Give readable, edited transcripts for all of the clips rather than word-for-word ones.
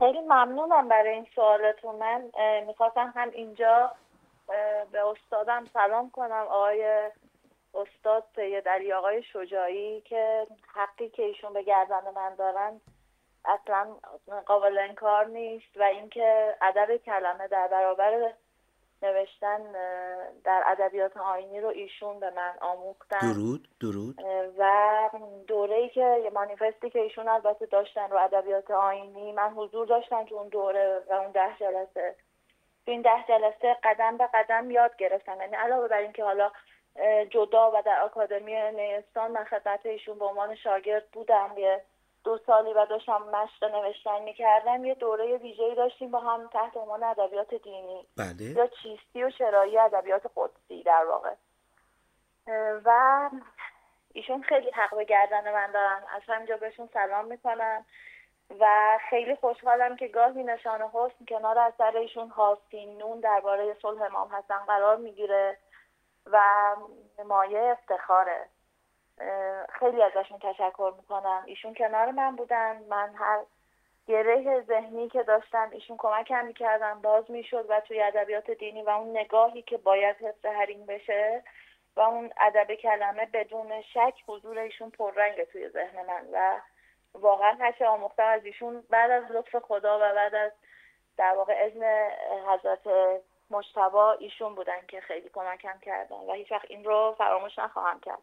خیلی ممنونم برای این سوالتون. من میخواستم هم اینجا به استادم سلام کنم، آقای استاد سید علی آقای شجاعی، که حقی که ایشون به گردن من دارن اصلا قابل انکار نیست، و اینکه ادب کلمه در برابر نوشتن در ادبیات آیینی رو ایشون به من آموختن. درود درود. و دوره‌ای که مانیفستی که ایشون البته داشتن رو ادبیات آیینی، من حضور داشتم تو اون دوره و اون 10 جلسه. تو این 10 جلسه قدم به قدم یاد گرفتم. یعنی علاوه بر اینکه حالا جدا و در آکادمی نیستان من خدمت ایشون به عنوان شاگرد بودم یه 2 سالی و داشتم مشق نوشتن میکردم، یه دوره ویژه‌ای داشتیم با هم تحت عنوان ادبیات دینی، بله. یا چیستی و چرایی ادبیات قدسی در واقع. و ایشون خیلی حق به گردن من دارن، از همینجا بهشون سلام میکنم و خیلی خوشحالم که گاهی نشان حسن کنار اثر ایشون حاسین نون درباره صلح امام حسن قرار میگیره و مایه افتخاره. خیلی ازشون تشکر میکنم. ایشون کنار من بودن، من هر گره ذهنی که داشتم ایشون کمکم میکردن باز میشد و توی ادبیات دینی و اون نگاهی که باید حفظ حریم بشه و اون ادب کلمه بدون شک حضور ایشون پررنگ توی ذهن من و واقعا هرچه آموختم از ایشون بعد از لطف خدا و بعد از در واقع اذن حضرت مجتبی ایشون بودن که خیلی کمکم کردن و هیچ وقت این رو فراموش نخواهم کرد.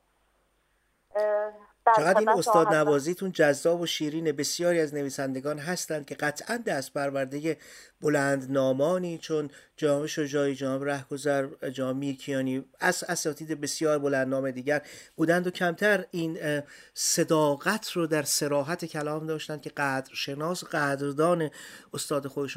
چقدر این استاد نوازیتون جذاب و شیرینه. بسیاری از نویسندگان هستند که قطعا دست پرورده بلند نامانی چون جناب شجاعی، جناب رهگذر، جناب میرکیانی، اساتید بسیار بلند نام دیگر بودند و کمتر این صداقت رو در صراحت کلام داشتند که قدرشناس قدردان استاد خودشون